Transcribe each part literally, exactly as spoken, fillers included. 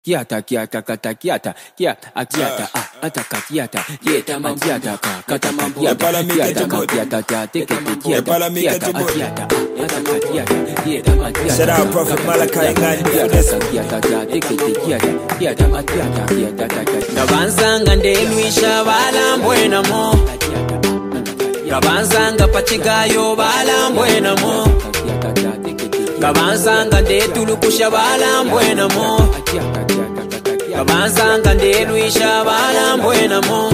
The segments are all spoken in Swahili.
Kiata kiata kata kiata kiata akiata ah ataka kiata kiata mambiata kata mambiata kiata kiata kiata kiata kiata akiata ataka kiata kiata mambiata. Shout out Prophet Malachi Ngani for this. Kiata kiata kiata kiata akiata kiata kiata. Kabanzanga ndeluisha bala mbwena mo. Kabanzanga pachigayo bala mbwena mo. Kabanzanga ndetulukusha bala mbwena mo. Kabanzanga ndeluisha bala mbwena mo.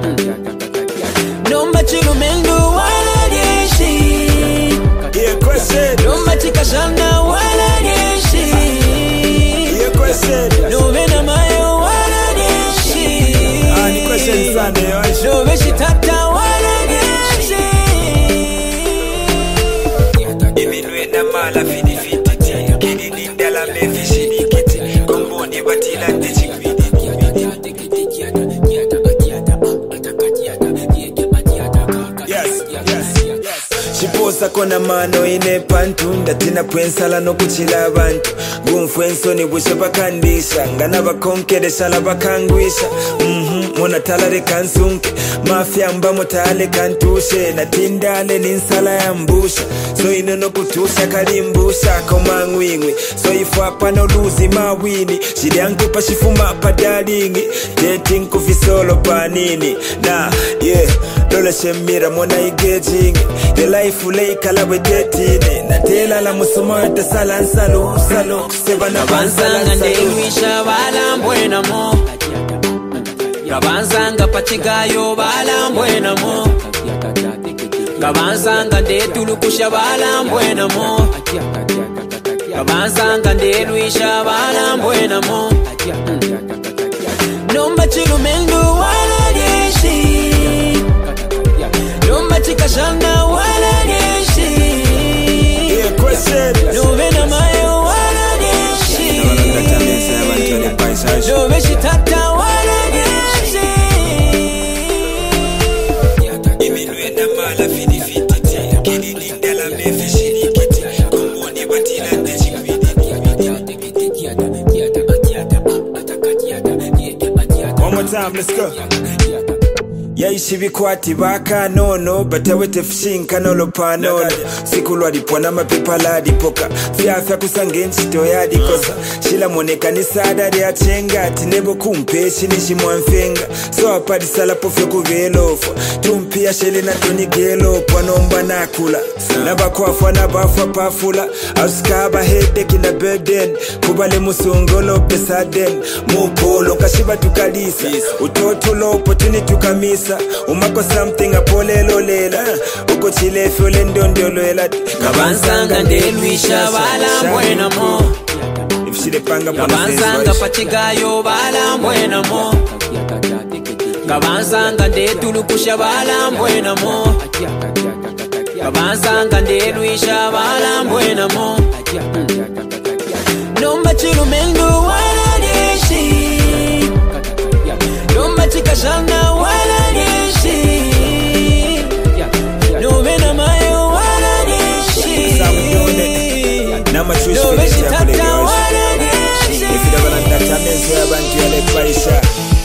Nomba chilumengu wala jeshi. Yeah, question. Nomba chikashanda wala jeshi. Yeah, question. Novena mayo wala jeshi. Ah, ni question sana yo. Noveshi tata wala jeshi. Iminwe na mala fini fititi. Kini nindala mefi shinikiti. Komboni batila ndechi. Chiposa kona mano ine pantu ndatina pwensala no kuchila abantu gumfwenso ni bushe bakandisha ngana bakonkere shala bakangwisha mhm mona talare kansunke mafia mba motale kantushe na tindale ninsala ya mbusha so ino no kutusha kalimbusha koma ngwingwi so ifapa no luzi mawini shidi yangu pashifuma padalingi dating kufisolo panini na yeah lola shemira mona igejingi the life ulei kalawe tetine na tela la musuma yote sala nsalo salo seba na Kabanzanga ndeluisha bala mbwena mo. Kabanzanga pachigayo bala mbwena mo. Kabanzanga ndetulukusha bala mbwena mo. Kabanzanga ndeluisha bala mbwena mo. Nomba chilumengu wala jeshi. Nomba chikashanda wala jeshi. yeah question Novena mayo wala jeshi. Noveshi tata wala jeshi. iminwe na mala fini fititi kini nindala mefi shinikiti komboni batila ndechi one more time, let's go. Yaishi bikwati baka nono batawete fshinka nolo panono sikulwa dipona mapepa la dipoka fiafya kusangenchi toya dikosa shila moneka ni sada de achenga tinebo kumpeshi ni shimwanfenga so apadi sala pofyo kuvelofo tumpia shele na toni gelo panomba nakula nabakwafa nabafa pafula askaba hede kina beden kubale musongolo pesaden mupolo kashiba tukalisa utotulo opportunity ukamisa umako something apolelo lela uko chile fyole ndondoloela Kabanzanga ndeluisha bala mbwena mo. if she the panga Kabanzanga pachigayo bala mbwena mo. Kabanzanga ndetulukusha bala mbwena mo. Kabanzanga ndeluisha bala mbwena mo. Nomba chilumengu wala jeshi. Nomba chikashanda wala jeshi. Novena mayo wala jeshi. Nama choose Noveshi finish tata ya wala jeshi. if you don't like that means we abantu yale paisha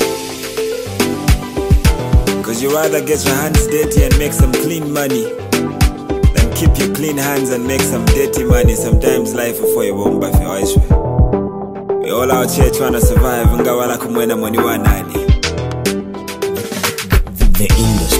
cause you rather get your hands dirty and make some clean money than keep your clean hands and make some dirty money. Sometimes life before you won't buff your eyes. We all out here trying to survive ngawala kumwena money wa nani. The industry.